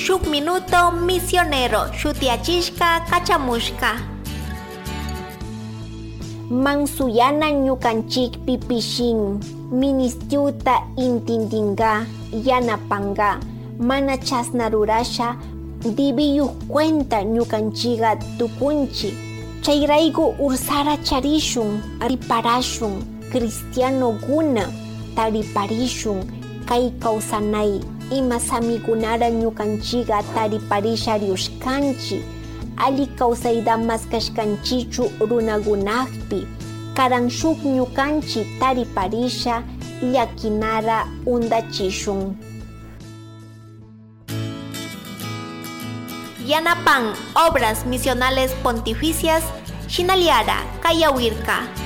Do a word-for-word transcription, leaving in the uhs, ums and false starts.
shuk minuto misionero shutiachishka kachamushka. Mansuyana ñukanchik pipishin ministiuta intindinga yanapanga mana chasna rurasha diviyu cuenta ñukanchiga tukunchi chayrayku ursara charishun riparashun cristiano guna tariparishun kay kawsanay ima samikunara ñukanchiga tariparisha riushkanchi ali kawsayda maskashkanchichu runagunakpi karan shuk ñukanchi tariparisha llakinara undachishun. Yanapan Obras Misionales Pontificias Shinaliara Kayawirka.